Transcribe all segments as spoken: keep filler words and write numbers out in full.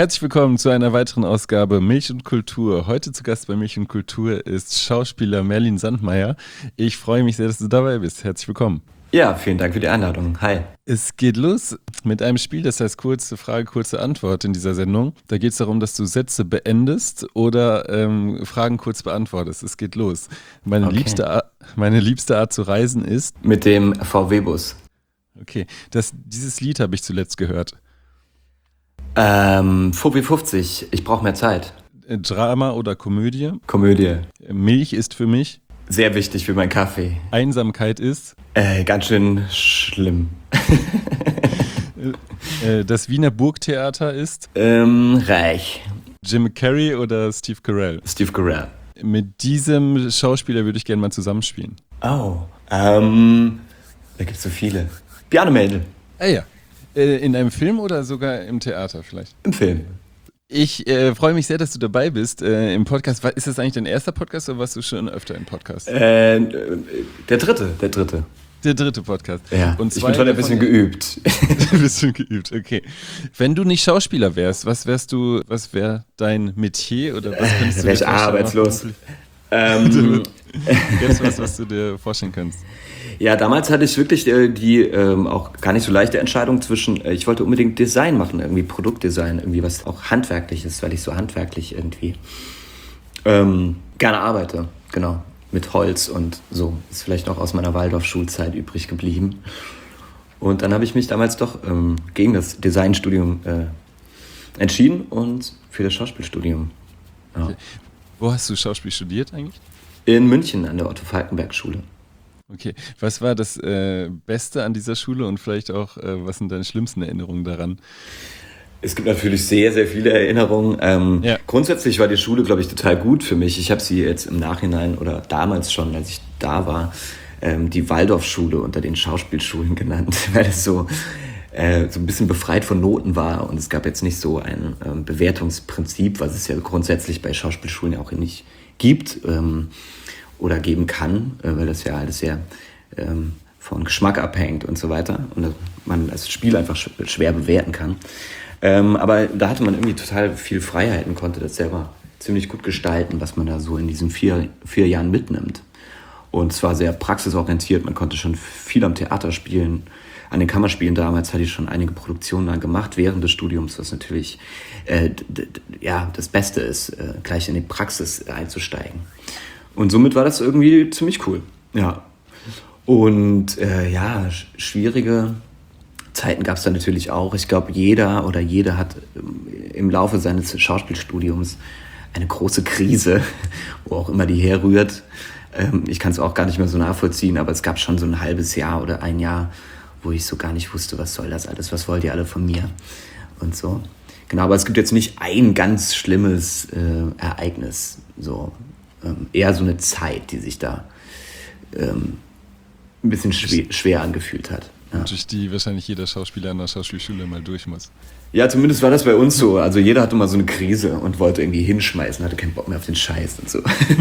Herzlich willkommen zu einer weiteren Ausgabe Milch und Kultur. Heute zu Gast bei Milch und Kultur ist Schauspieler Merlin Sandmeier. Ich freue mich sehr, dass du dabei bist. Herzlich willkommen. Ja, vielen Dank für die Einladung. Hi. Es geht los mit einem Spiel, das heißt kurze Frage, kurze Antwort in dieser Sendung. Da geht es darum, dass du Sätze beendest oder ähm, Fragen kurz beantwortest. Es geht los. Meine, Okay. liebste Art, meine liebste Art zu reisen ist... Mit dem V W-Bus. Okay, das, dieses Lied habe ich zuletzt gehört. Ähm, V W fünfzig, ich brauche mehr Zeit. Drama oder Komödie? Komödie. Milch ist für mich. Sehr wichtig für meinen Kaffee. Einsamkeit ist. Äh, ganz schön schlimm. Äh, Das Wiener Burgtheater ist. ähm, reich. Jim Carrey oder Steve Carell? Steve Carell. Mit diesem Schauspieler würde ich gerne mal zusammenspielen. Oh, ähm, da gibt's so viele. Bjarne Mädel. Ah ja. Äh, In einem Film oder sogar im Theater vielleicht? Im Film. Ich äh, freue mich sehr, dass du dabei bist äh, im Podcast. Ist das eigentlich dein erster Podcast oder warst du schon öfter im Podcast? Äh, der dritte, der dritte. Der dritte Podcast. Ja, Und ich bin schon ein bisschen geübt. Ein bisschen geübt, okay. Wenn du nicht Schauspieler wärst, was wärst du, was wäre dein Metier oder was könntest Da du wäre dir ich vorstellen, arbeitslos. machen? Ähm, Gäbe es was, was du dir vorstellen kannst? Ja, damals hatte ich wirklich äh, die ähm, auch gar nicht so leichte Entscheidung zwischen, äh, ich wollte unbedingt Design machen, irgendwie Produktdesign, irgendwie was auch handwerklich ist, weil ich so handwerklich irgendwie ähm, gerne arbeite, genau, mit Holz und so. Ist vielleicht noch aus meiner Waldorf-Schulzeit übrig geblieben. Und dann habe ich mich damals doch ähm, gegen das Designstudium äh, entschieden und für das Schauspielstudium. Ja. Okay. Wo hast du Schauspiel studiert eigentlich? In München an der Otto-Falckenberg-Schule. Okay, was war das äh, Beste an dieser Schule und vielleicht auch, äh, was sind deine schlimmsten Erinnerungen daran? Es gibt natürlich sehr, sehr viele Erinnerungen. Ähm, Ja. Grundsätzlich war die Schule, glaube ich, total gut für mich. Ich habe sie jetzt im Nachhinein oder damals schon, als ich da war, ähm, die Waldorfschule unter den Schauspielschulen genannt, weil es so, äh, so ein bisschen befreit von Noten war und es gab jetzt nicht so ein ähm, Bewertungsprinzip, was es ja grundsätzlich bei Schauspielschulen ja auch nicht gibt. Ähm, oder geben kann, äh, weil das ja alles sehr ähm, von Geschmack abhängt und so weiter und man das Spiel einfach sch- schwer bewerten kann. Ähm, aber da hatte man irgendwie total viel Freiheit und konnte das selber ziemlich gut gestalten, was man da so in diesen vier, vier Jahren mitnimmt. Und zwar sehr praxisorientiert, man konnte schon viel am Theater spielen. An den Kammerspielen damals hatte ich schon einige Produktionen dann gemacht während des Studiums, was natürlich äh, d- d- ja, das Beste ist, äh, gleich in die Praxis einzusteigen. Und somit war das irgendwie ziemlich cool, ja. Und äh, ja, sch- schwierige Zeiten gab es da natürlich auch. Ich glaube, jeder oder jede hat ähm, im Laufe seines Schauspielstudiums eine große Krise, wo auch immer die herrührt. Ähm, ich kann es auch gar nicht mehr so nachvollziehen, aber es gab schon so ein halbes Jahr oder ein Jahr, wo ich so gar nicht wusste, was soll das alles, was wollt ihr alle von mir und so. Genau, aber es gibt jetzt nicht ein ganz schlimmes äh, Ereignis, so. Ähm, eher so eine Zeit, die sich da ähm, ein bisschen schwer, schwer angefühlt hat. Ja. Durch die wahrscheinlich jeder Schauspieler an der Schauspielschule mal durch muss. ja, zumindest war das bei uns so. Also jeder hatte mal so eine Krise und wollte irgendwie hinschmeißen, hatte keinen Bock mehr auf den Scheiß und so.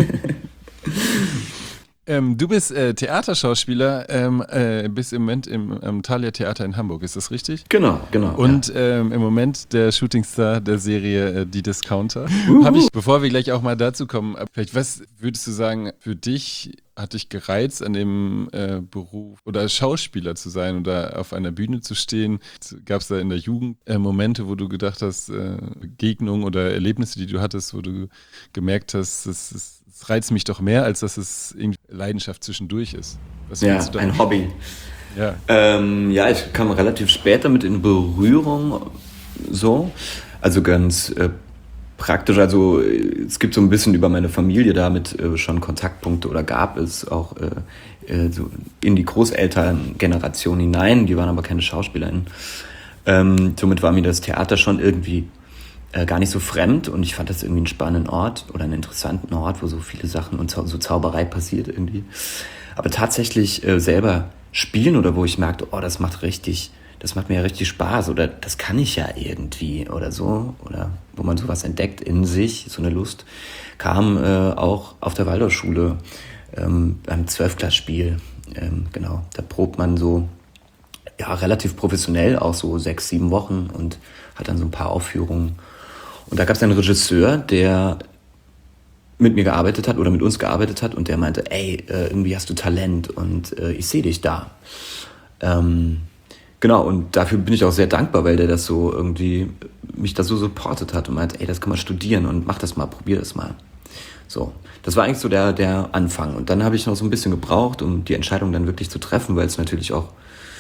Ähm, du bist äh, Theaterschauspieler, ähm, äh, bist im Moment im ähm, Thalia Theater in Hamburg, ist das richtig? Genau, genau. Und ja. ähm, im Moment der Shootingstar der Serie äh, Die Discounter. Uhu. Habe ich, bevor wir gleich auch mal dazu kommen, äh, vielleicht was würdest du sagen, für dich hat dich gereizt, an dem äh, Beruf oder Schauspieler zu sein oder auf einer Bühne zu stehen? Gab es da in der Jugend äh, Momente, wo du gedacht hast, äh, Begegnungen oder Erlebnisse, die du hattest, wo du gemerkt hast, das, das, das reizt mich doch mehr, als dass es irgendwie Leidenschaft zwischendurch ist? Was Ja, willst du da- ein Hobby. Ja. Ähm, ja, ich kam relativ spät damit in Berührung, so, also ganz äh, praktisch, also äh, es gibt so ein bisschen über meine Familie damit äh, schon Kontaktpunkte oder gab es auch äh, äh, so in die Großelterngeneration hinein, die waren aber keine SchauspielerInnen. Ähm, somit war mir das Theater schon irgendwie äh, gar nicht so fremd und ich fand das irgendwie einen spannenden Ort oder einen interessanten Ort, wo so viele Sachen und so Zauberei passiert irgendwie. Aber tatsächlich äh, selber spielen oder wo ich merkte, oh, das macht richtig, das macht mir ja richtig Spaß oder das kann ich ja irgendwie oder so oder wo man sowas entdeckt in sich, so eine Lust, kam äh, auch auf der Waldorfschule ähm, beim Zwölfklassspiel, ähm, genau, da probt man so ja relativ professionell, auch so sechs, sieben Wochen und hat dann so ein paar Aufführungen Und da gab es einen Regisseur, der mit mir gearbeitet hat oder mit uns gearbeitet hat und der meinte, ey, äh, irgendwie hast du Talent und äh, ich sehe dich da. Ähm, genau, und dafür bin ich auch sehr dankbar, weil der das so irgendwie, mich da so supportet hat und meinte, ey, das kann man studieren und mach das mal, probier das mal. So, das war eigentlich so der, der Anfang. Und dann habe ich noch so ein bisschen gebraucht, um die Entscheidung dann wirklich zu treffen, weil es natürlich auch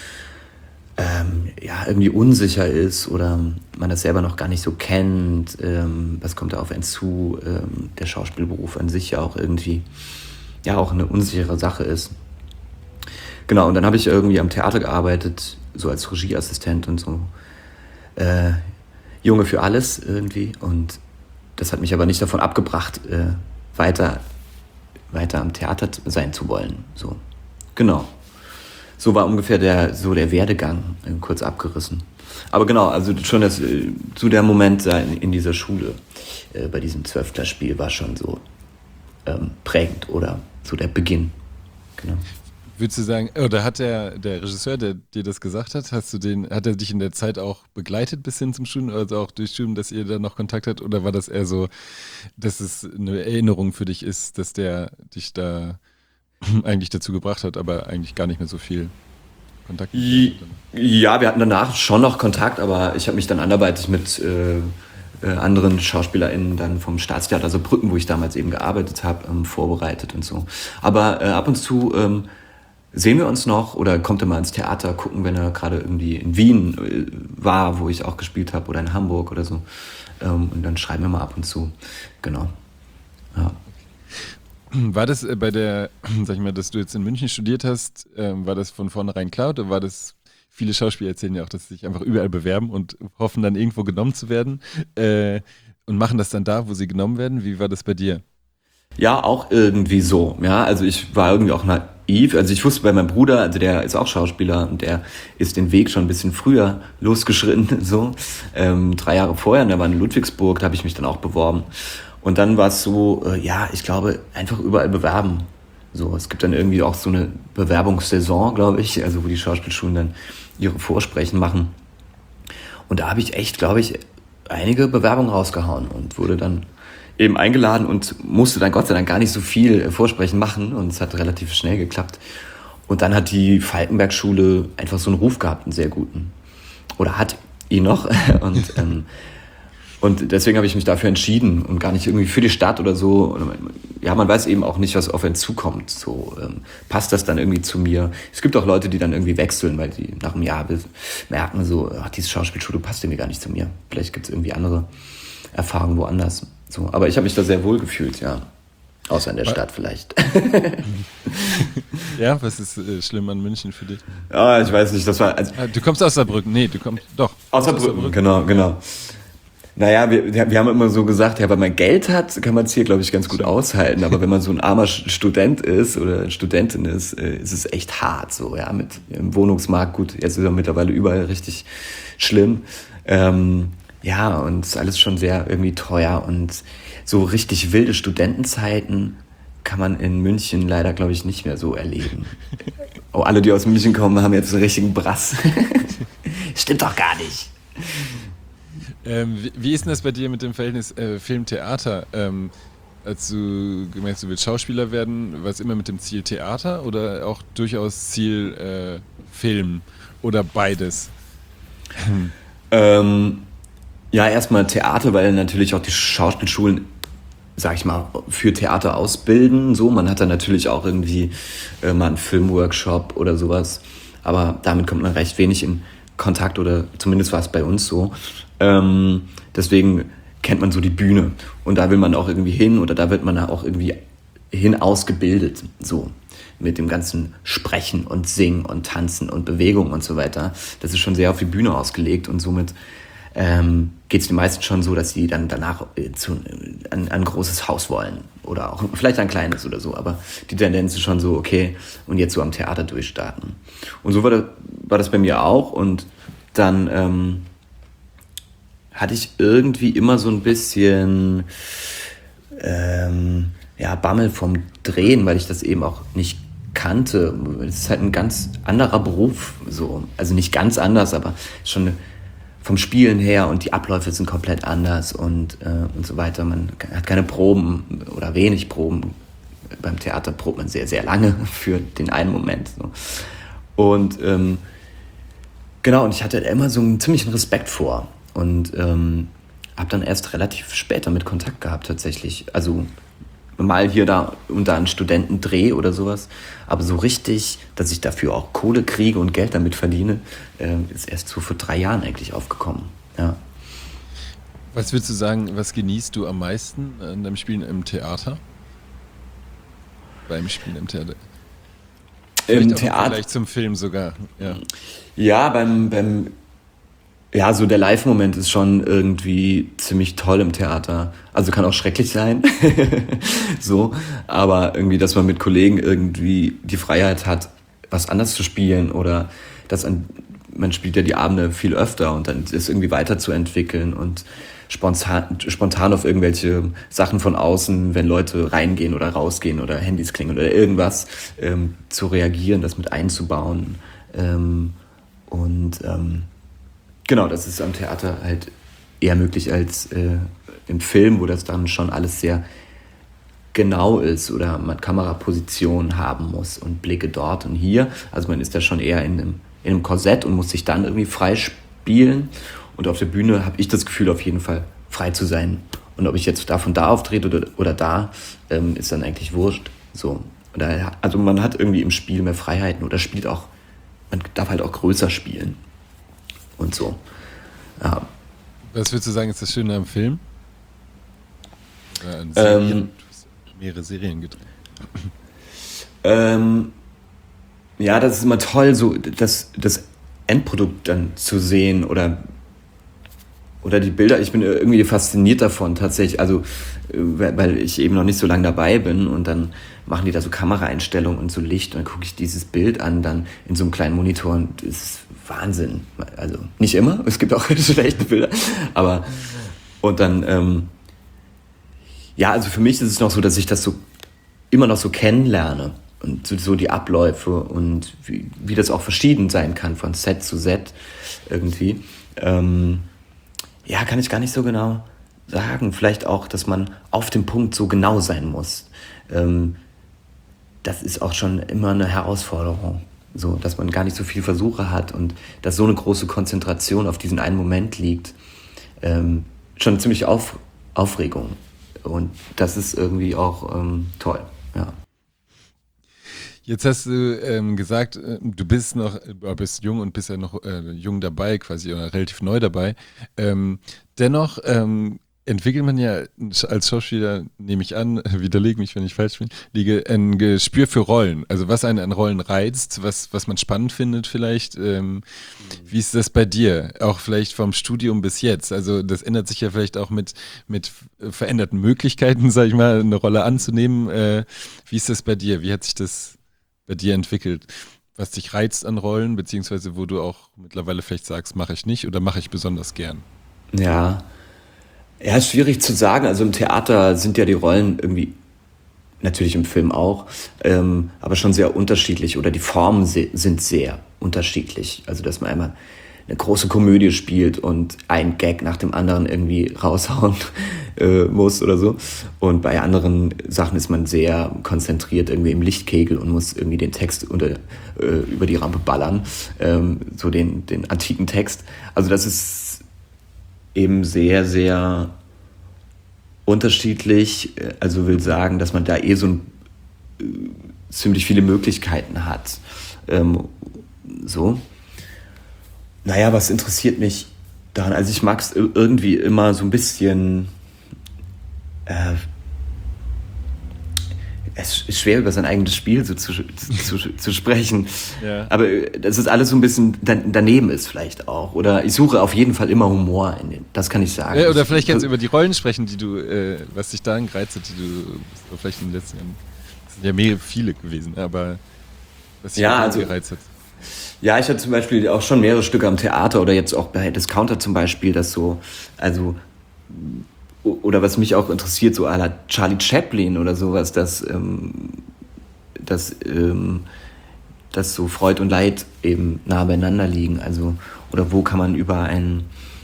ähm, ja, irgendwie unsicher ist oder man das selber noch gar nicht so kennt. Ähm, was kommt da auf einen zu? Ähm, der Schauspielberuf an sich ja auch irgendwie ja auch eine unsichere Sache ist. Genau, und dann habe ich irgendwie am Theater gearbeitet, so als Regieassistent und so. Äh, Junge für alles irgendwie. Und das hat mich aber nicht davon abgebracht, äh, weiter, weiter am Theater sein zu wollen. So, genau. So war ungefähr der, so der Werdegang, äh, kurz abgerissen. Aber genau, also schon das, äh, zu der Moment in, in dieser Schule, äh, bei diesem Zwölftklässspiel war schon so ähm, prägend oder so der Beginn. Genau. Würdest du sagen, oder hat der, der Regisseur, der dir das gesagt hat, hast du den, hat er dich in der Zeit auch begleitet bis hin zum Studium, also auch durch Studium, dass ihr da noch Kontakt habt, oder war das eher so, dass es eine Erinnerung für dich ist, dass der dich da eigentlich dazu gebracht hat, aber eigentlich gar nicht mehr so viel Kontakt mit dir hatte? Ja, wir hatten danach schon noch Kontakt, aber ich habe mich dann anderweitig mit äh, äh, anderen SchauspielerInnen dann vom Staatstheater, also Brücken, wo ich damals eben gearbeitet habe, ähm, vorbereitet und so. Aber äh, ab und zu ähm, sehen wir uns noch oder kommt er mal ins Theater gucken, wenn er gerade irgendwie in Wien äh, war, wo ich auch gespielt habe, oder in Hamburg oder so. Ähm, und dann schreiben wir mal ab und zu. Genau. Ja. War das äh, bei der, sag ich mal, dass du jetzt in München studiert hast, ähm, war das von vornherein klar oder war das, viele Schauspieler erzählen ja auch, dass sie sich einfach überall bewerben und hoffen dann irgendwo genommen zu werden äh, und machen das dann da, wo sie genommen werden? Wie war das bei dir? Ja, auch irgendwie so. Ja, also ich war irgendwie auch naiv. Also ich wusste bei meinem Bruder, also der ist auch Schauspieler und der ist den Weg schon ein bisschen früher losgeschritten, so ähm, drei Jahre vorher. Und der war in Ludwigsburg, da habe ich mich dann auch beworben. Und dann war es so, äh, ja, ich glaube, einfach überall bewerben. So, es gibt dann irgendwie auch so eine Bewerbungssaison, glaube ich, also wo die Schauspielschulen dann ihre Vorsprechen machen. Und da habe ich echt, glaube ich, einige Bewerbungen rausgehauen und wurde dann eben eingeladen und musste dann Gott sei Dank gar nicht so viel Vorsprechen machen und es hat relativ schnell geklappt. Und dann hat die Falkenberg-Schule einfach so einen Ruf gehabt, einen sehr guten. Oder hat ihn noch. Und, ähm, und deswegen habe ich mich dafür entschieden und gar nicht irgendwie für die Stadt oder so. Ja, man weiß eben auch nicht, was auf einen zukommt. So ähm, passt das dann irgendwie zu mir. Es gibt auch Leute, die dann irgendwie wechseln, weil die nach einem Jahr merken so, ach, diese Schauspielschule passt irgendwie gar nicht zu mir. Vielleicht gibt es irgendwie andere Erfahrungen woanders. So, aber ich habe mich da sehr wohl gefühlt, ja. Außer in der Stadt vielleicht. Ja, was ist äh, schlimm an München für dich? Ja, ich weiß nicht, das war... Also, du kommst aus Saarbrücken, nee, du kommst, doch. Aus Saarbrücken, genau, genau. Naja, wir, wir haben immer so gesagt, ja, wenn man Geld hat, kann man es hier, glaube ich, ganz gut aushalten. Aber wenn man so ein armer Student ist oder Studentin ist, äh, ist es echt hart, so, ja, mit dem Wohnungsmarkt. Gut, jetzt ist er mittlerweile überall richtig schlimm. Ähm, Ja, und es ist alles schon sehr irgendwie teuer und so richtig wilde Studentenzeiten kann man in München leider, glaube ich, nicht mehr so erleben. Oh, alle, die aus München kommen, haben jetzt einen richtigen Brass. Stimmt doch gar nicht. Ähm, wie, wie ist denn das bei dir mit dem Verhältnis äh, Film-Theater? Ähm, als du gemerkt hast, du willst Schauspieler werden, war es immer mit dem Ziel Theater oder auch durchaus Ziel äh, Film oder beides? Ähm... Ja, erstmal Theater, weil natürlich auch die Schauspielschulen, sag ich mal, für Theater ausbilden. So, man hat dann natürlich auch irgendwie äh, mal einen Filmworkshop oder sowas. Aber damit kommt man recht wenig in Kontakt oder zumindest war es bei uns so. Ähm, deswegen kennt man so die Bühne und da will man auch irgendwie hin oder da wird man auch irgendwie hin ausgebildet. So. Mit dem ganzen Sprechen und Singen und Tanzen und Bewegung und so weiter. Das ist schon sehr auf die Bühne ausgelegt und somit ähm, geht es den meisten schon so, dass sie dann danach äh, zu, äh, an, an ein großes Haus wollen oder auch vielleicht ein kleines oder so, aber die Tendenz ist schon so, okay, und jetzt so am Theater durchstarten. Und so war das, war das bei mir auch und dann ähm, hatte ich irgendwie immer so ein bisschen ähm, ja, Bammel vom Drehen, weil ich das eben auch nicht kannte. Es ist halt ein ganz anderer Beruf, so. Also nicht ganz anders, aber schon vom Spielen her und die Abläufe sind komplett anders und, äh, und so weiter. Man hat keine Proben oder wenig Proben. Beim Theater probt man sehr, sehr lange für den einen Moment. So. Und ähm, genau, und ich hatte immer so einen ziemlichen Respekt vor und ähm, habe dann erst relativ spät damit Kontakt gehabt tatsächlich. Also mal hier da unter einen Studentendreh oder sowas, aber so richtig, dass ich dafür auch Kohle kriege und Geld damit verdiene, äh, ist erst so vor drei Jahren eigentlich aufgekommen. Ja. Was würdest du sagen, was genießt du am meisten an deinem Spielen im Theater? Beim Spielen im Theater? Vielleicht Im auch Theater. Vielleicht zum Film sogar. Ja, ja beim, beim Ja, so der Live-Moment ist schon irgendwie ziemlich toll im Theater. Also kann auch schrecklich sein, so, aber irgendwie, dass man mit Kollegen irgendwie die Freiheit hat, was anders zu spielen oder dass man, man spielt ja die Abende viel öfter und dann ist irgendwie weiterzuentwickeln und spontan, spontan auf irgendwelche Sachen von außen, wenn Leute reingehen oder rausgehen oder Handys klingeln oder irgendwas, ähm, zu reagieren, das mit einzubauen ähm, und ähm, genau, das ist am Theater halt eher möglich als äh, im Film, wo das dann schon alles sehr genau ist oder man Kameraposition haben muss und Blicke dort und hier. Also man ist da schon eher in einem, in einem Korsett und muss sich dann irgendwie frei spielen. Und auf der Bühne habe ich das Gefühl, auf jeden Fall frei zu sein. Und ob ich jetzt da von da auftrete oder, oder da, ähm, ist dann eigentlich wurscht. So. Oder, also man hat irgendwie im Spiel mehr Freiheiten oder spielt auch, man darf halt auch größer spielen. Und so. Ja. Was würdest du sagen, ist das Schöne am Film? Äh, Serien, Ähm, du hast mehrere Serien gedreht. ähm, ja, das ist immer toll, so das, das Endprodukt dann zu sehen oder, oder die Bilder. Ich bin irgendwie fasziniert davon tatsächlich, also weil ich eben noch nicht so lange dabei bin und dann machen die da so Kameraeinstellungen und so Licht und dann gucke ich dieses Bild an, dann in so einem kleinen Monitor und es ist Wahnsinn. Also nicht immer, es gibt auch schlechte Bilder, aber und dann, ähm, ja, also für mich ist es noch so, dass ich das so immer noch so kennenlerne und so, so die Abläufe und wie, wie das auch verschieden sein kann von Set zu Set irgendwie. Ähm, ja, kann ich gar nicht so genau sagen. Vielleicht auch, dass man auf dem Punkt so genau sein muss. Ähm, das ist auch schon immer eine Herausforderung. So, dass man gar nicht so viel Versuche hat und dass so eine große Konzentration auf diesen einen Moment liegt. Ähm, schon ziemlich auf, Aufregung. Und das ist irgendwie auch ähm, toll, ja. Jetzt hast du ähm, gesagt, äh, du bist noch, äh, bist jung und bist ja noch äh, jung dabei, quasi oder relativ neu dabei. Ähm, dennoch ähm, entwickelt man ja als Schauspieler, nehme ich an, widerlege mich, wenn ich falsch bin, liege ein Gespür für Rollen. Also was einen an Rollen reizt, was, was man spannend findet vielleicht. Ähm, wie ist das bei dir? Auch vielleicht vom Studium bis jetzt. Also das ändert sich ja vielleicht auch mit, mit veränderten Möglichkeiten, sag ich mal, eine Rolle anzunehmen. Äh, wie ist das bei dir? Wie hat sich das bei dir entwickelt? Was dich reizt an Rollen, beziehungsweise wo du auch mittlerweile vielleicht sagst, mache ich nicht oder mache ich besonders gern? Ja, ja, ist schwierig zu sagen. Also im Theater sind ja die Rollen irgendwie, natürlich im Film auch, ähm, aber schon sehr unterschiedlich oder die Formen se- sind sehr unterschiedlich. Also dass man einmal eine große Komödie spielt und ein Gag nach dem anderen irgendwie raushauen äh, muss oder so. Und bei anderen Sachen ist man sehr konzentriert irgendwie im Lichtkegel und muss irgendwie den Text unter, äh, über die Rampe ballern, ähm, so den, den antiken Text. Also das ist eben sehr, sehr unterschiedlich. Also will sagen, dass man da eh so ein, äh, ziemlich viele Möglichkeiten hat. Ähm, so. Naja, was interessiert mich daran? Also ich mag es irgendwie immer so ein bisschen... Äh, es ist schwer, über sein eigenes Spiel so zu, zu, zu sprechen. Ja. Aber das ist alles so ein bisschen daneben ist vielleicht auch. Oder ich suche auf jeden Fall immer Humor in den, das kann ich sagen. Ja, oder vielleicht kannst du über die Rollen sprechen, die du, äh, was dich daran gereizt hat, die du vielleicht in den letzten Jahren, das sind ja mehrere viele gewesen, aber was dich ja, also, gereizt hat. Ja, ich hatte zum Beispiel auch schon mehrere Stücke am Theater oder jetzt auch bei Discounter zum Beispiel, das so, also oder was mich auch interessiert, so à la Charlie Chaplin oder sowas, dass, ähm, dass, ähm, dass so Freud und Leid eben nah beieinander liegen. Also, oder wo kann man über ein,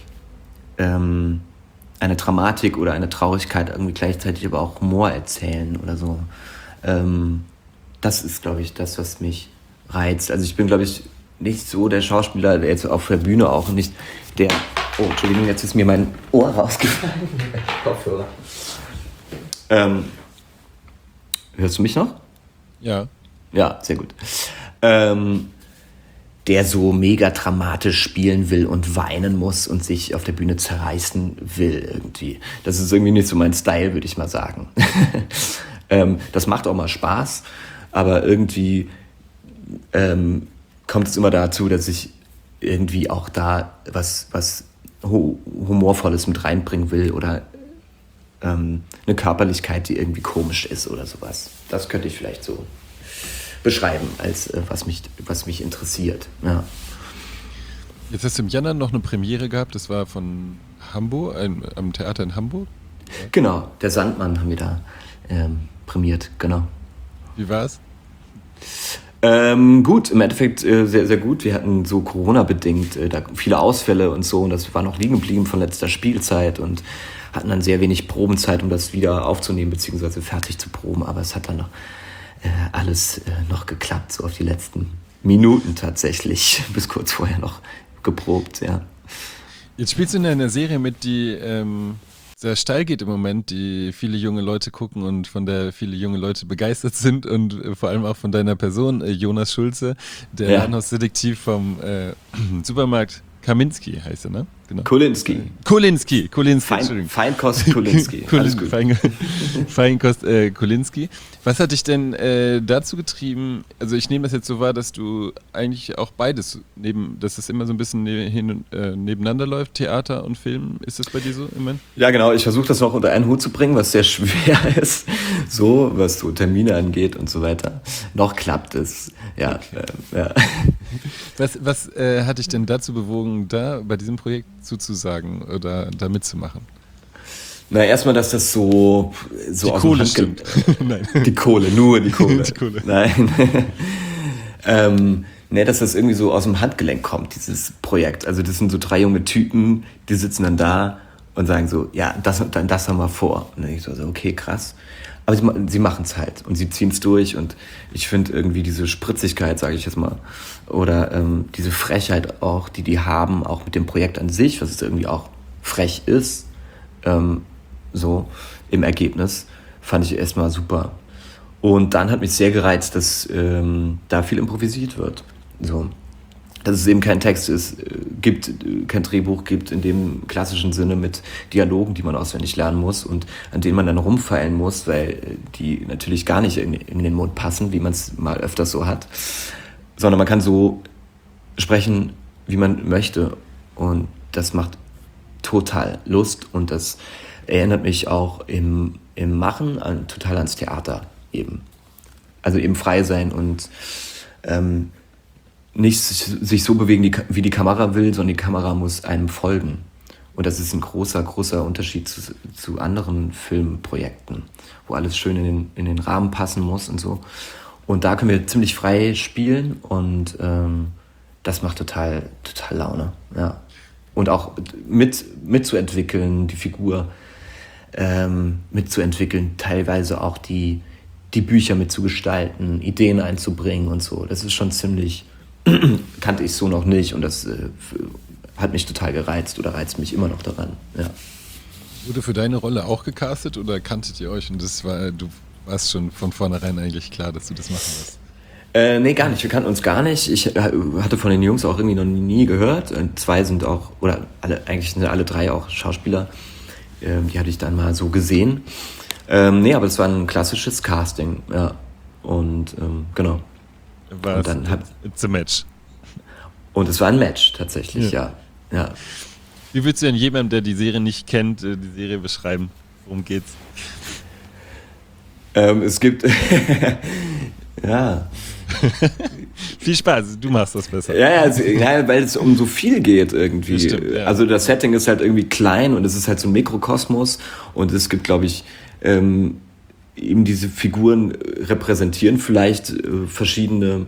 ähm, eine Dramatik oder eine Traurigkeit irgendwie gleichzeitig aber auch Humor erzählen oder so. Ähm, das ist, glaube ich, das, was mich reizt. Also ich bin, glaube ich, nicht so der Schauspieler, der jetzt auf der Bühne auch nicht der... Oh, Entschuldigung, jetzt ist mir mein Ohr rausgefallen. Kopfhörer. Ähm, hörst du mich noch? Ja. Ja, sehr gut. Ähm, der so mega dramatisch spielen will und weinen muss und sich auf der Bühne zerreißen will irgendwie. Das ist irgendwie nicht so mein Style, würde ich mal sagen. ähm, das macht auch mal Spaß, aber irgendwie ähm, kommt es immer dazu, dass ich irgendwie auch da was, was Humorvolles mit reinbringen will oder ähm, eine Körperlichkeit, die irgendwie komisch ist oder sowas. Das könnte ich vielleicht so beschreiben, als äh, was mich, was mich interessiert. Ja. Jetzt hast du im Januar noch eine Premiere gehabt, das war von Hamburg, ein, am Theater in Hamburg. Genau, der Sandmann haben wir da ähm, prämiert, genau. Wie war's? Ähm, gut, im Endeffekt äh, sehr, sehr gut. Wir hatten so Corona-bedingt äh, da viele Ausfälle und so und das war noch liegen geblieben von letzter Spielzeit und hatten dann sehr wenig Probenzeit, um das wieder aufzunehmen beziehungsweise fertig zu proben, aber es hat dann noch äh, alles äh, noch geklappt, so auf die letzten Minuten tatsächlich, bis kurz vorher noch geprobt, ja. Jetzt spielst du in einer Serie mit, die ähm, sehr steil geht im Moment, die viele junge Leute gucken und von der viele junge Leute begeistert sind und äh, vor allem auch von deiner Person, äh, Jonas Schulze, der Ja. Ladenhausdetektiv vom äh, Supermarkt Kaminski heißt er, ne? Genau. Kolinski. Kolinski, Kolinski, Fein, Entschuldigung. Feinkost Kolinski. Kolin- Alles gut. Fein, Feinkost äh, Kolinski. Was hat dich denn äh, dazu getrieben? Also ich nehme das jetzt so wahr, dass du eigentlich auch beides neben, dass es immer so ein bisschen ne, hin und, äh, nebeneinander läuft, Theater und Film. Ist das bei dir so im Moment? Ja, genau. Ich versuche das noch unter einen Hut zu bringen, was sehr schwer ist, so was so Termine angeht und so weiter. Noch klappt es. Ja, Okay. äh, ja. Was, was äh, hat dich denn dazu bewogen, da bei diesem Projekt zuzusagen oder da mitzumachen? Na, erstmal, dass das so, so Die aus Kohle dem Hand stimmt. ge- Nein. Die Kohle, nur die Kohle. Die Kohle. Nein. ähm, ne, dass das irgendwie so aus dem Handgelenk kommt, dieses Projekt. Also das sind so drei junge Typen, die sitzen dann da und sagen so, ja, das, dann das haben wir vor. Und dann denke ich so, okay, krass. Aber sie, ma- sie machen es halt und sie ziehen es durch und ich finde irgendwie diese Spritzigkeit, sage ich jetzt mal, oder ähm, diese Frechheit auch, die die haben, auch mit dem Projekt an sich, was es irgendwie auch frech ist, ähm, so im Ergebnis, fand ich erstmal super. Und dann hat mich sehr gereizt, dass ähm, da viel improvisiert wird. So. Dass es eben kein Text ist, äh, gibt, äh, kein Drehbuch gibt in dem klassischen Sinne mit Dialogen, die man auswendig lernen muss und an denen man dann rumfeilen muss, weil äh, die natürlich gar nicht in, in den Mund passen, wie man es mal öfters so hat. Sondern man kann so sprechen, wie man möchte. Und das macht total Lust und das erinnert mich auch im, im Machen an, total ans Theater eben. Also eben frei sein und ähm, nicht sich so bewegen, die, wie die Kamera will, sondern die Kamera muss einem folgen. Und das ist ein großer, großer Unterschied zu, zu anderen Filmprojekten, wo alles schön in den, in den Rahmen passen muss und so. Und da können wir ziemlich frei spielen und ähm, das macht total, total Laune. Ja. Und auch mit, mitzuentwickeln, die Figur ähm, mitzuentwickeln, teilweise auch die, die Bücher mitzugestalten, Ideen einzubringen und so. Das ist schon ziemlich, kannte ich so noch nicht und das äh, hat mich total gereizt oder reizt mich immer noch daran. Ja. Wurde für deine Rolle auch gecastet oder kanntet ihr euch und das war, du warst schon von vornherein eigentlich klar, dass du das machen wirst? Äh, nee, gar nicht. Wir kannten uns gar nicht. Ich äh, hatte von den Jungs auch irgendwie noch nie gehört. Und zwei sind auch, oder alle, eigentlich sind alle drei auch Schauspieler. Ähm, die hatte ich dann mal so gesehen. Ähm, nee, aber es war ein klassisches Casting, ja. Und ähm, genau. War Und dann hab, it's a match. und es war ein Match tatsächlich, ja. ja. ja. Wie würdest du denn jemandem, der die Serie nicht kennt, äh, die Serie beschreiben? Worum geht's? Ähm, es gibt, ja. Viel Spaß, du machst das besser. Ja, ja, also, ja, weil es um so viel geht irgendwie. Das stimmt, ja. Also das Setting ist halt irgendwie klein und es ist halt so ein Mikrokosmos und es gibt, glaube ich, ähm, eben diese Figuren repräsentieren vielleicht äh, verschiedene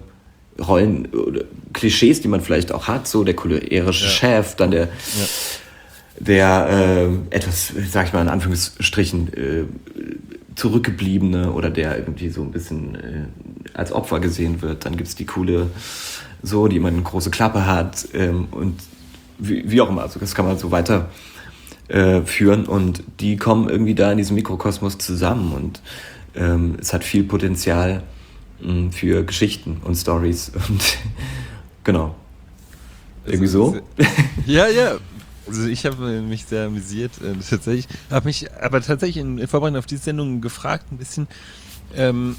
Rollen oder Klischees, die man vielleicht auch hat, so der cholerische Ja. Chef, dann der Ja. der äh, etwas, sag ich mal in Anführungsstrichen, äh, Zurückgebliebene oder der irgendwie so ein bisschen äh, als Opfer gesehen wird. Dann gibt es die coole, so, die immer eine große Klappe hat ähm, und wie, wie auch immer. Also das kann man so weiter äh, führen und die kommen irgendwie da in diesem Mikrokosmos zusammen und ähm, es hat viel Potenzial mh, für Geschichten und Storys und genau. Irgendwie so? Ja, ja. Also ich habe mich sehr amüsiert, äh, tatsächlich. Habe mich aber tatsächlich in, in Vorbereitung auf diese Sendung gefragt, ein bisschen, ähm,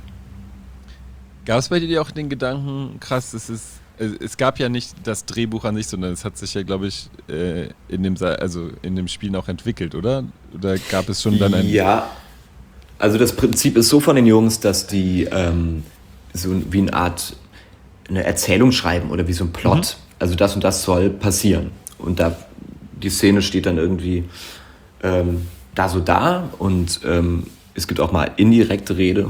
gab es bei dir auch den Gedanken, krass, es ist, äh, es gab ja nicht das Drehbuch an sich, sondern es hat sich ja, glaube ich, äh, in dem Sa- also in dem Spiel auch entwickelt, oder? Oder gab es schon dann ein... Ja, also das Prinzip ist so von den Jungs, dass die ähm, so wie eine Art eine Erzählung schreiben oder wie so ein Plot. Mhm. Also das und das soll passieren. Und da die Szene steht dann irgendwie ähm, da so da und ähm, es gibt auch mal indirekte Rede,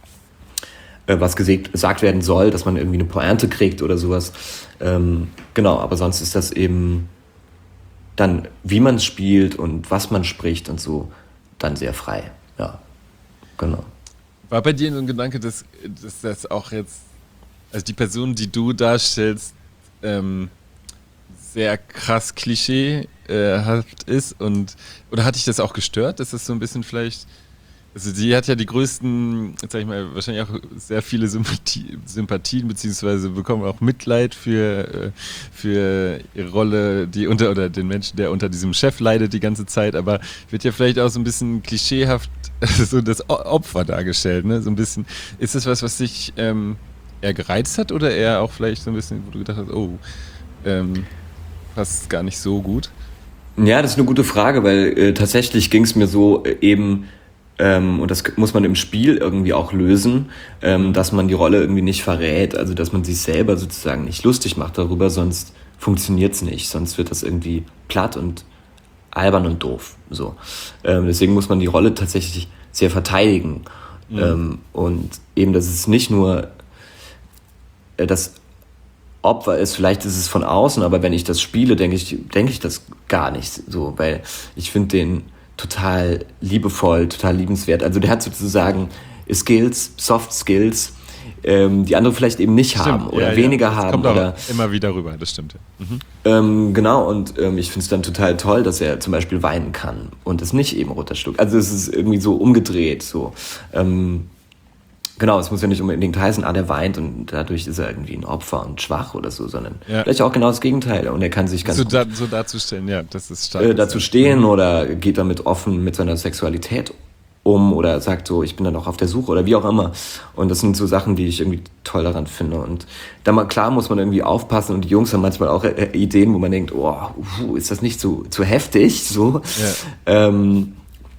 äh, was gesagt, gesagt werden soll, dass man irgendwie eine Pointe kriegt oder sowas. Ähm, genau, aber sonst ist das eben dann, wie man es spielt und was man spricht und so, dann sehr frei. Ja, genau. War bei dir so ein Gedanke, dass, dass das auch jetzt, also die Person, die du darstellst, ähm, sehr krass klischeehaft ist und oder hat dich das auch gestört, dass das so ein bisschen vielleicht, also die hat ja die größten, jetzt sag ich mal, wahrscheinlich auch sehr viele Sympathie, Sympathien beziehungsweise bekommen auch Mitleid für, für ihre Rolle, die unter oder den Menschen, der unter diesem Chef leidet die ganze Zeit, aber wird ja vielleicht auch so ein bisschen klischeehaft so das Opfer dargestellt, ne? So ein bisschen, ist das was, was dich ähm, eher gereizt hat oder eher auch vielleicht so ein bisschen, wo du gedacht hast, oh, ähm, passt gar nicht so gut? Ja, das ist eine gute Frage, weil äh, tatsächlich ging es mir so äh, eben, ähm, und das muss man im Spiel irgendwie auch lösen, ähm, dass man die Rolle irgendwie nicht verrät, also dass man sich selber sozusagen nicht lustig macht darüber, sonst funktioniert es nicht, sonst wird das irgendwie platt und albern und doof. So. Ähm, deswegen muss man die Rolle tatsächlich sehr verteidigen. Mhm. Ähm, und eben, dass es nicht nur äh, das Opfer ist, vielleicht ist es von außen, aber wenn ich das spiele, denke ich, denke ich das gar nicht so, weil ich finde den total liebevoll, total liebenswert. Also der hat sozusagen Skills, Soft Skills, ähm, die andere vielleicht eben nicht stimmt, haben oder ja, weniger ja. haben. Kommt oder auch immer wieder rüber, das stimmt. Mhm. Ähm, genau, und ähm, ich finde es dann total toll, dass er zum Beispiel weinen kann und es nicht eben runterschluckt. Also es ist irgendwie so umgedreht, so. Ähm, Genau, es muss ja nicht unbedingt heißen, ah, der weint und dadurch ist er irgendwie ein Opfer und schwach oder so, sondern ja. vielleicht auch genau das Gegenteil. Und er kann sich ganz so, gut da, so darzustellen, ja, das ist stark. Äh, dazu stehen oder geht damit offen mit seiner Sexualität um oder sagt so, ich bin dann auch auf der Suche oder wie auch immer. Und das sind so Sachen, die ich irgendwie toll daran finde. Und da mal klar muss man irgendwie aufpassen und die Jungs haben manchmal auch äh, Ideen, wo man denkt, oh, uh, ist das nicht zu, zu heftig? So. Ja. Ähm,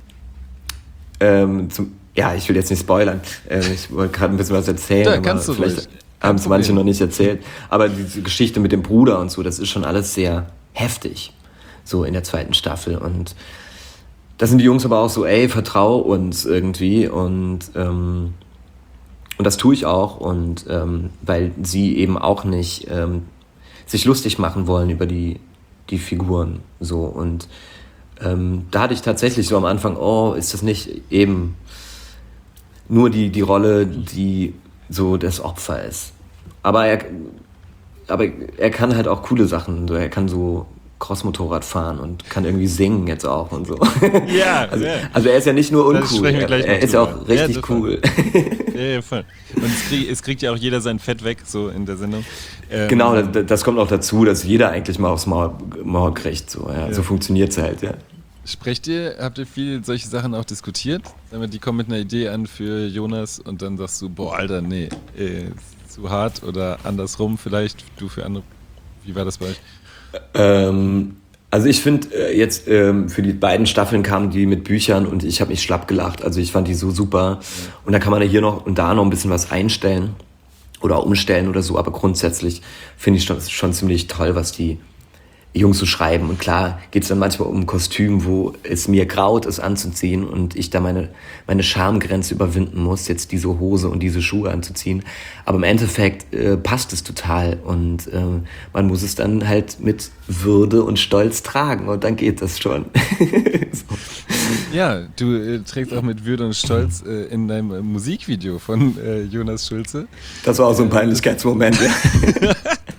ähm, zum Ja, ich will jetzt nicht spoilern. Ich wollte gerade ein bisschen was erzählen. Da kannst du vielleicht haben es manche noch nicht erzählt. Aber diese Geschichte mit dem Bruder und so, das ist schon alles sehr heftig. So in der zweiten Staffel. Und da sind die Jungs aber auch so, ey, vertrau uns irgendwie. Und, ähm, und das tue ich auch. Und ähm, weil sie eben auch nicht ähm, sich lustig machen wollen über die, die Figuren. So. Und ähm, da hatte ich tatsächlich so am Anfang, oh, ist das nicht eben nur die, die Rolle, die so das Opfer ist. Aber er, aber er kann halt auch coole Sachen. So, er kann so Crossmotorrad fahren und kann irgendwie singen jetzt auch und so. Ja, also, ja. also er ist ja nicht nur uncool, er, er ist ja auch richtig ja, cool. Ja, ja, voll. Und es, krieg, es kriegt ja auch jeder sein Fett weg, so in der Sendung. Ähm, genau, das, das kommt auch dazu, dass jeder eigentlich mal aufs Maul, Maul kriegt. So, ja. Ja. So funktioniert es halt, ja. Sprecht ihr, habt ihr viel solche Sachen auch diskutiert? Die kommen mit einer Idee an für Jonas und dann sagst du, boah, Alter, nee, äh, zu hart oder andersrum vielleicht, du für andere. Wie war das bei euch? Ähm, also ich finde äh, jetzt ähm, für die beiden Staffeln kamen die mit Büchern und ich habe mich schlapp gelacht. Also ich fand die so super. Ja. Und da kann man ja hier noch und da noch ein bisschen was einstellen oder umstellen oder so. Aber grundsätzlich finde ich schon, schon ziemlich toll, was die Jungs zu schreiben. Und klar geht es dann manchmal um ein Kostüm, wo es mir graut, es anzuziehen und ich da meine, meine Schamgrenze überwinden muss, jetzt diese Hose und diese Schuhe anzuziehen. Aber im Endeffekt äh, passt es total und äh, man muss es dann halt mit Würde und Stolz tragen und dann geht das schon. So. Ja, du äh, trägst auch mit Würde und Stolz äh, in deinem äh, Musikvideo von äh, Jonas Schulze. Das war auch so ein Peinlichkeitsmoment, ja.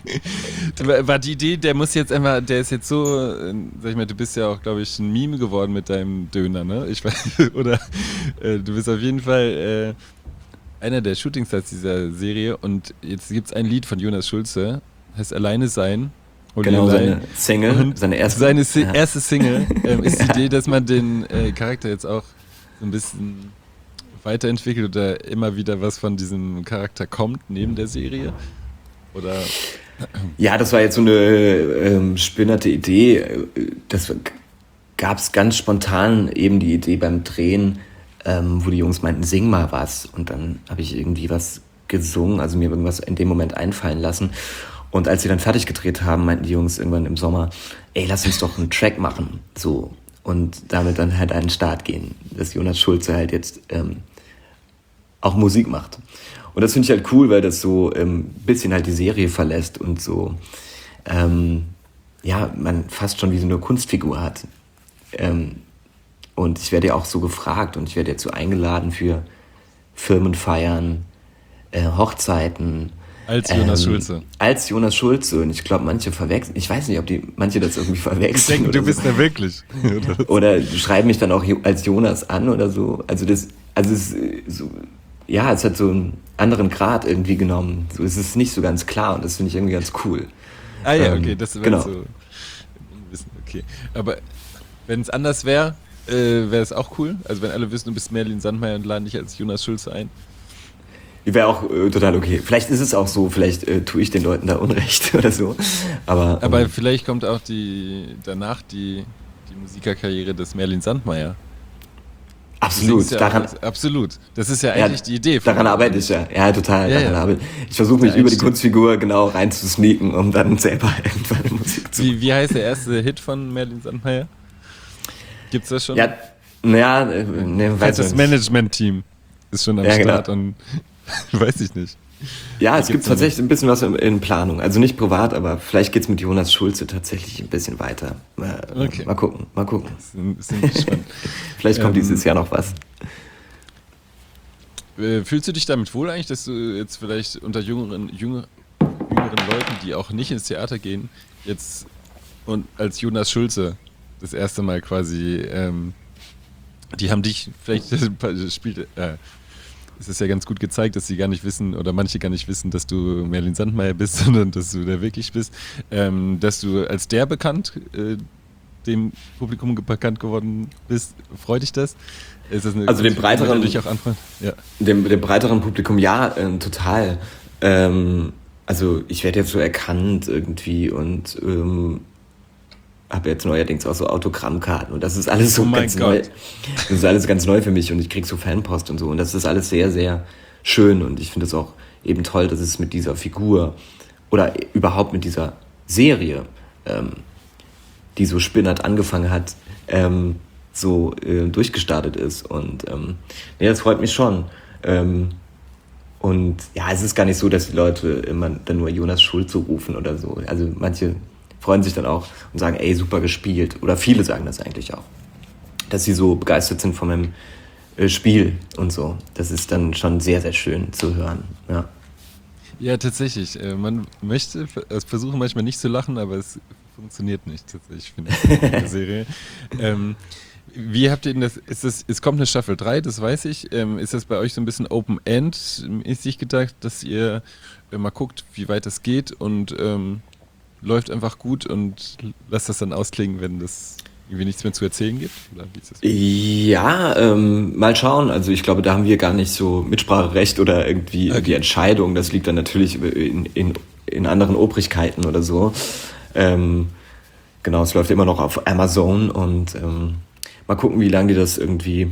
War die Idee, der muss jetzt einfach, der ist jetzt so, äh, sag ich mal, du bist ja auch, glaube ich, ein Meme geworden mit deinem Döner, ne? Ich weiß, oder äh, du bist auf jeden Fall äh, einer der Shootingstars dieser Serie und jetzt gibt es ein Lied von Jonas Schulze, heißt Alleine sein. Genau, seine Single, seine erste. Seine si- ja. erste Single ähm, ist die Idee, dass man den äh, Charakter jetzt auch so ein bisschen weiterentwickelt oder immer wieder was von diesem Charakter kommt neben der Serie? Oder? Ja, das war jetzt so eine ähm, spinnerte Idee. Das gab es ganz spontan eben die Idee beim Drehen, ähm, wo die Jungs meinten, sing mal was. Und dann habe ich irgendwie was gesungen, also mir irgendwas in dem Moment einfallen lassen. Und als sie dann fertig gedreht haben, meinten die Jungs irgendwann im Sommer, ey, lass uns doch einen Track machen. So. Und damit dann halt einen Start gehen, dass Jonas Schulze halt jetzt ähm, auch Musik macht. Und das finde ich halt cool, weil das so ein ähm, bisschen halt die Serie verlässt und so, ähm, ja, man fast schon wie so eine Kunstfigur hat. Ähm, und ich werde ja auch so gefragt und ich werde dazu eingeladen für Firmenfeiern, äh, Hochzeiten. Als Jonas ähm, Schulze. Als Jonas Schulze. Und ich glaube, manche verwechseln, ich weiß nicht, ob die manche das irgendwie verwechseln. Ich denke, du bist so. Da wirklich. Oder schreiben mich dann auch als Jonas an oder so. Also das, also es ist so, ja, es hat so einen anderen Grad irgendwie genommen. So, es ist nicht so ganz klar und das finde ich irgendwie ganz cool. Ah ja, okay, das wäre genau. so. Okay. Aber wenn es anders wäre, äh, wäre es auch cool. Also wenn alle wissen, du bist Merlin Sandmeier und laden dich als Jonas Schulze ein. Wäre auch äh, total okay. Vielleicht ist es auch so, vielleicht äh, tue ich den Leuten da Unrecht oder so. Aber, Aber ähm, vielleicht kommt auch die danach die, die Musikerkarriere des Merlin Sandmeier. Absolut, ja daran, auch, absolut. Das ist ja eigentlich ja, die Idee. Daran arbeite ich ja, ja total. Ja, daran ja. Arbeite. Ich versuche mich über die Kunstfigur genau reinzusneaken, um dann selber irgendwann in Musik zu machen. Wie, wie heißt der erste Hit von Merlin Sandmeier? Gibt's das schon? Ja, naja, ne, weiß das Management-Team ist schon am ja, Start genau. und weiß ich nicht. Ja, es gibt tatsächlich nicht. ein bisschen was in, in Planung. Also nicht privat, aber vielleicht geht's mit Jonas Schulze tatsächlich ein bisschen weiter. Mal, okay. mal gucken, mal gucken. Sind, sind gespannt. Vielleicht kommt ähm, dieses Jahr noch was. Fühlst du dich damit wohl eigentlich, dass du jetzt vielleicht unter jüngeren, jüngeren, jüngeren Leuten, die auch nicht ins Theater gehen, jetzt und als Jonas Schulze das erste Mal quasi, ähm, die haben dich, vielleicht spielt, äh, es ist ja ganz gut gezeigt, dass sie gar nicht wissen, oder manche gar nicht wissen, dass du Merlin Sandmeier bist, sondern dass du der wirklich bist, ähm, dass du als der bekannt, äh, dem Publikum bekannt geworden bist. Freut dich das? Ist das eine also dem breiteren, dich auch ja. dem, dem breiteren Publikum, ja, äh, total. Ähm, also ich werde jetzt so erkannt irgendwie und ähm, habe jetzt neuerdings auch so Autogrammkarten und das ist alles so oh ganz Gott. neu. Das ist alles ganz neu für mich und ich krieg so Fanpost und so und das ist alles sehr, sehr schön und ich finde es auch eben toll, dass es mit dieser Figur oder überhaupt mit dieser Serie, ähm, die so spinnert angefangen hat, ähm, so äh, durchgestartet ist und ähm, nee, das freut mich schon. Ähm, und ja, es ist gar nicht so, dass die Leute immer dann nur Jonas Schulze rufen oder so. Also manche freuen sich dann auch und sagen, ey, super gespielt. Oder viele sagen das eigentlich auch. Dass sie so begeistert sind von meinem äh, Spiel und so. Das ist dann schon sehr, sehr schön zu hören. Ja, ja tatsächlich. Äh, man möchte es versuchen manchmal nicht zu lachen, aber es funktioniert nicht, tatsächlich, finde ich, in der Serie. ähm, wie habt ihr denn das, ist das, es kommt eine Staffel drei, das weiß ich. Ähm, ist das bei euch so ein bisschen Open-End-mäßig gedacht, dass ihr äh, mal guckt, wie weit das geht und ähm, läuft einfach gut und lasst das dann ausklingen, wenn das irgendwie nichts mehr zu erzählen gibt? Oder wie ist das? Ja, ähm, mal schauen. Also ich glaube, da haben wir gar nicht so Mitspracherecht oder irgendwie okay. die Entscheidung. Das liegt dann natürlich in, in, in anderen Obrigkeiten oder so. Ähm, genau, es läuft immer noch auf Amazon und ähm, mal gucken, wie lange die das irgendwie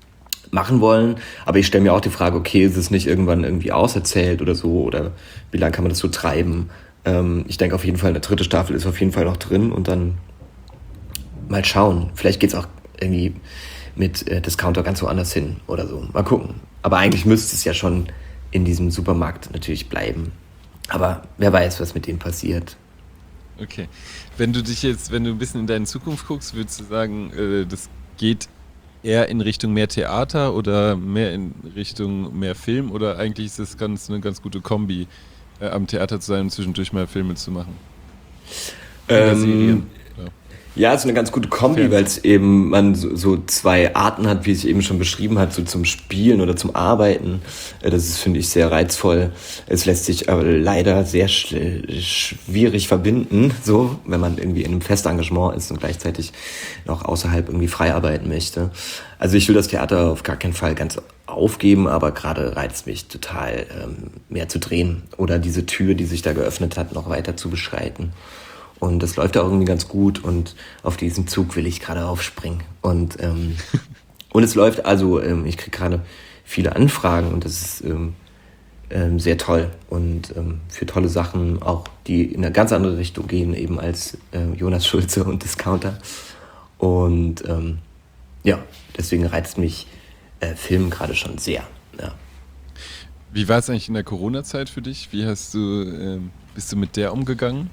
machen wollen. Aber ich stelle mir auch die Frage, okay, ist es nicht irgendwann irgendwie auserzählt oder so? Oder wie lange kann man das so treiben? Ähm, ich denke auf jeden Fall, eine dritte Staffel ist auf jeden Fall noch drin und dann mal schauen. Vielleicht geht es auch irgendwie mit äh, Discounter ganz woanders hin oder so. Mal gucken. Aber eigentlich müsste es ja schon in diesem Supermarkt natürlich bleiben. Aber wer weiß, was mit dem passiert. Okay. Wenn du dich jetzt, wenn du ein bisschen in deine Zukunft guckst, würdest du sagen, äh, das geht eher in Richtung mehr Theater oder mehr in Richtung mehr Film oder eigentlich ist das ganz eine ganz gute Kombi, äh, am Theater zu sein und zwischendurch mal Filme zu machen? Oder Ähm, Serien? Ja. Ja, es ist eine ganz gute Kombi, Fernsehen. weil es eben man so, so zwei Arten hat, wie es eben schon beschrieben hat, so zum Spielen oder zum Arbeiten. Äh, Das ist, finde ich, sehr reizvoll. Es lässt sich aber leider sehr sch- schwierig verbinden, so, wenn man irgendwie in einem Festengagement ist und gleichzeitig noch außerhalb irgendwie frei arbeiten möchte. Also ich will das Theater auf gar keinen Fall ganz aufgeben, aber gerade reizt mich total, ähm, mehr zu drehen oder diese Tür, die sich da geöffnet hat, noch weiter zu beschreiten. Und das läuft auch irgendwie ganz gut und auf diesen Zug will ich gerade aufspringen. Und, ähm, und es läuft, also ähm, ich kriege gerade viele Anfragen und das ist ähm, ähm, sehr toll. Und ähm, für tolle Sachen auch, die in eine ganz andere Richtung gehen, eben als ähm, Jonas Schulze und Discounter. Und ähm, ja, deswegen reizt mich äh, Film gerade schon sehr. Ja. Wie war es eigentlich in der Corona-Zeit für dich? Wie hast du, ähm, bist du mit der umgegangen?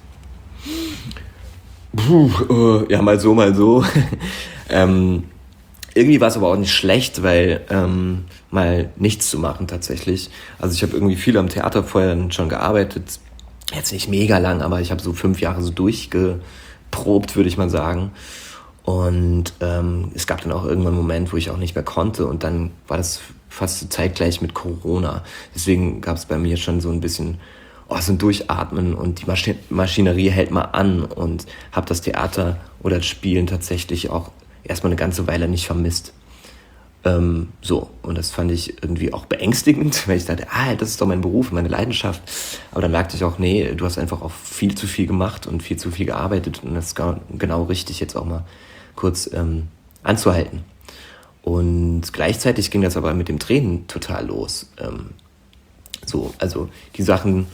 Puh, äh, ja, mal so, mal so. ähm, irgendwie war es aber auch nicht schlecht, weil ähm, mal nichts zu machen tatsächlich. Also ich habe irgendwie viel am Theater vorher dann schon gearbeitet. Jetzt nicht mega lang, aber ich habe so fünf Jahre so durchgeprobt, würde ich mal sagen. Und ähm, es gab dann auch irgendwann einen Moment, wo ich auch nicht mehr konnte. Und dann war das fast so zeitgleich mit Corona. Deswegen gab es bei mir schon so ein bisschen oh, so ein Durchatmen und die Maschi- Maschinerie hält mal an und habe das Theater oder das Spielen tatsächlich auch erstmal eine ganze Weile nicht vermisst. Ähm, so, und das fand ich irgendwie auch beängstigend, weil ich dachte, ah, das ist doch mein Beruf, meine Leidenschaft. Aber dann merkte ich auch, nee, du hast einfach auch viel zu viel gemacht und viel zu viel gearbeitet und das ist gar- genau richtig, jetzt auch mal kurz ähm, anzuhalten. Und gleichzeitig ging das aber mit dem Drehen total los. Ähm, so, also die Sachen,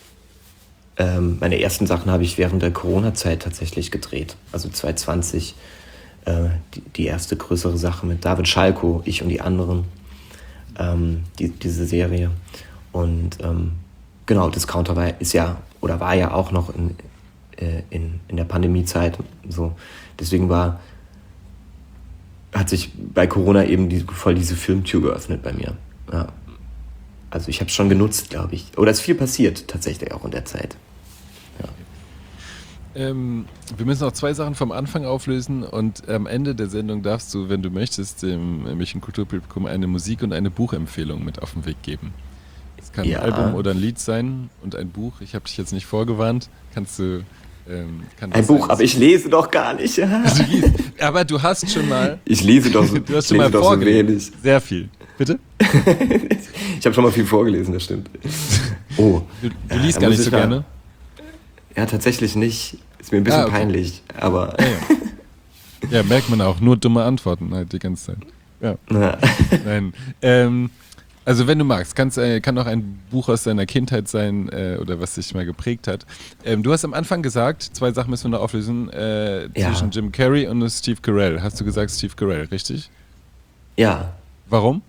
ähm, meine ersten Sachen habe ich während der Corona-Zeit tatsächlich gedreht. Also zwanzig zwanzig äh, die, die erste größere Sache mit David Schalko, Ich und die anderen, ähm, die, diese Serie. Und ähm, genau, Discounter war, ist ja, oder war ja auch noch in, äh, in, in der Pandemiezeit so. Deswegen war, hat sich bei Corona eben die, voll diese Filmtür geöffnet bei mir. Ja. Also ich habe es schon genutzt, glaube ich. Oder es ist viel passiert tatsächlich auch in der Zeit. Ja. Ähm, wir müssen noch zwei Sachen vom Anfang auflösen und am Ende der Sendung darfst du, wenn du möchtest, dem München Kulturpublikum eine Musik- und eine Buchempfehlung mit auf den Weg geben. Es kann Ja. ein Album oder ein Lied sein und ein Buch. Ich habe dich jetzt nicht vorgewarnt. Kannst du... Ähm, kann Ein das Buch, sein, aber ich lese doch gar nicht. dass du liest? Aber du hast schon mal... Ich lese doch so, Du hast ich schon mal lese doch so vorgelesen. wenig. Sehr viel. Bitte? Ich habe schon mal viel vorgelesen, das stimmt. Oh. Du, du Ja, liest da gar muss nicht so ich mal- gerne. Ja, tatsächlich nicht. Ist mir ein bisschen Ah, okay. peinlich, aber Ja, ja. Ja, merkt man auch. Nur dumme Antworten halt die ganze Zeit. Ja, na, nein. Ähm, also wenn du magst, kann's, äh, kann auch ein Buch aus deiner Kindheit sein äh, oder was dich mal geprägt hat. Ähm, du hast am Anfang gesagt, zwei Sachen müssen wir noch auflösen, äh, Ja. zwischen Jim Carrey und Steve Carell. Hast du gesagt Steve Carell, richtig? ja, Warum?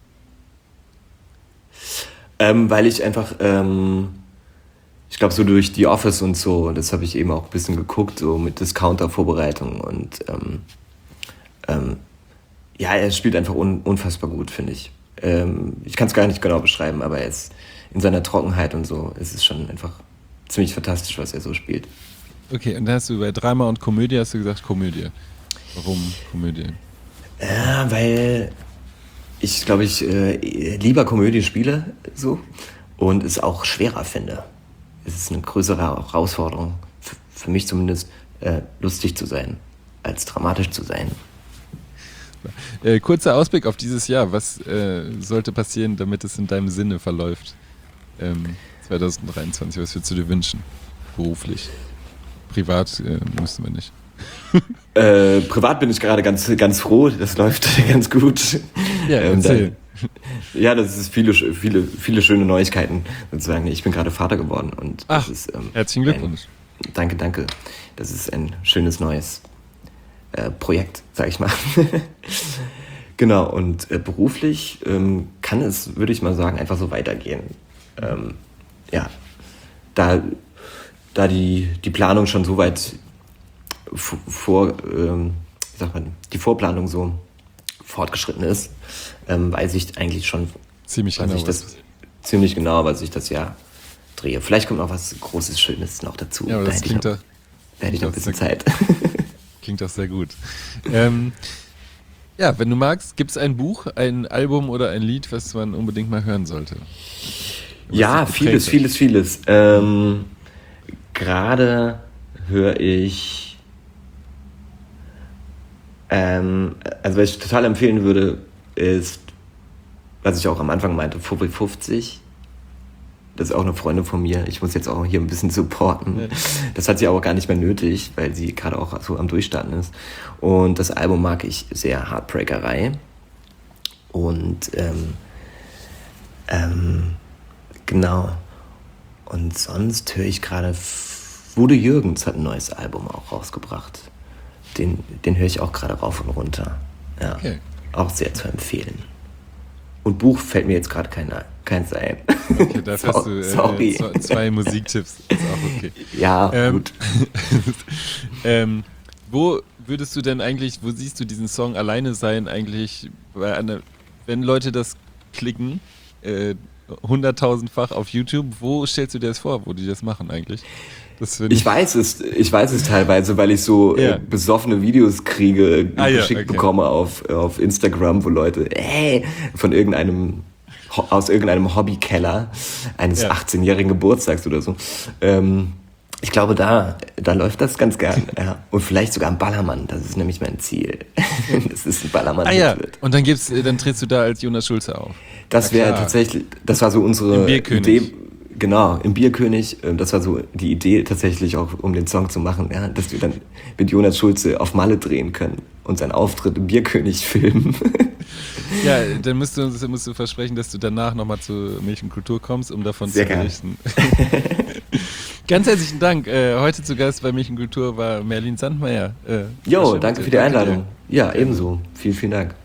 ähm, weil ich einfach, ähm, ich glaube so durch The Office und so, und das habe ich eben auch ein bisschen geguckt, so mit Discounter-Vorbereitung und ähm, ähm, ja, er spielt einfach un- unfassbar gut, finde ich. Ähm, ich kann es gar nicht genau beschreiben, aber er ist in seiner Trockenheit und so, es ist schon einfach ziemlich fantastisch, was er so spielt. Okay, und dann hast du bei Drama und Komödie hast du gesagt Komödie. Warum Komödie? Ja, weil ich, glaube ich, äh, lieber Komödie spiele so und es auch schwerer finde. Es ist eine größere Herausforderung, für, für mich zumindest, äh, lustig zu sein, als dramatisch zu sein. Äh, kurzer Ausblick auf dieses Jahr. Was äh, sollte passieren, damit es in deinem Sinne verläuft? Ähm, zwanzig dreiundzwanzig, was würdest du dir wünschen? Beruflich. Privat äh, müssen wir nicht. Äh, privat bin ich gerade ganz, ganz froh, das läuft ganz gut. Ja, Ähm, erzähl. Ja, das ist viele, viele, viele schöne Neuigkeiten sozusagen. Ich bin gerade Vater geworden und Ach, das ist, ähm, herzlichen Glückwunsch. Ein, danke, danke. Das ist ein schönes neues äh, Projekt, sag ich mal. Genau, und äh, beruflich ähm, kann es, würde ich mal sagen, einfach so weitergehen. Ähm, ja, da, da die, die Planung schon so weit vor, ähm, wie sagt man, die Vorplanung so fortgeschritten ist, ähm, weiß ich eigentlich schon ziemlich genau, ich das, ziemlich genau, was ich das Jahr drehe. Vielleicht kommt noch was Großes, Schönes noch dazu. Ja, aber da das hätte klingt ich noch, da, da hätte ich noch ein bisschen Zeit. Klingt doch sehr gut. ähm, ja, wenn du magst, gibt es ein Buch, ein Album oder ein Lied, was man unbedingt mal hören sollte? Was ja, vieles, vieles, vieles. Ähm, gerade höre ich, ähm, also was ich total empfehlen würde, ist, was ich auch am Anfang meinte, Fuffi fünfzig. Das ist auch eine Freundin von mir. Ich muss jetzt auch hier ein bisschen supporten. Das hat sie aber gar nicht mehr nötig, weil sie gerade auch so am Durchstarten ist. Und das Album mag ich sehr, Heartbreakerei. Und ähm, ähm, genau. Und sonst höre ich gerade, Udo Jürgens hat ein neues Album auch rausgebracht. Den, den höre ich auch gerade rauf und runter. Ja, okay. Auch sehr zu empfehlen. Und Buch fällt mir jetzt gerade kein, keins ein. Okay, dafür hast du äh, zwei Musiktipps. Ist auch okay. Ja, ähm, gut. ähm, wo würdest du denn eigentlich, wo siehst du diesen Song Alleine sein eigentlich, bei einer, wenn Leute das klicken, äh, hunderttausendfach auf YouTube, wo stellst du dir das vor, wo die das machen eigentlich? Das ich, ich weiß es, ich weiß es teilweise, weil ich so ja. äh, besoffene Videos kriege, ah, geschickt ja, okay. bekomme auf, auf Instagram, wo Leute, hey, von irgendeinem, aus irgendeinem Hobbykeller eines ja. achtzehnjährigen Geburtstags oder so. Ähm, ich glaube, da, da läuft das ganz gern. Ja. Und vielleicht sogar ein Ballermann, das ist nämlich mein Ziel. Das ist ein Ballermann. Ah ja, und dann gibt's, dann trittst du da als Jonas Schulze auf. Das wäre tatsächlich, das war so unsere Idee. Genau, im Bierkönig, das war so die Idee tatsächlich auch, um den Song zu machen, ja, dass wir dann mit Jonas Schulze auf Malle drehen können und seinen Auftritt im Bierkönig filmen. Ja, dann musst du, musst du versprechen, dass du danach nochmal zur Milch und Kultur kommst, um davon Sehr zu berichten. Ganz herzlichen Dank. Äh, heute zu Gast bei Milch und Kultur war Merlin Sandmeier. Äh, jo, danke für die Einladung. Ja, ebenso. Vielen, vielen Dank.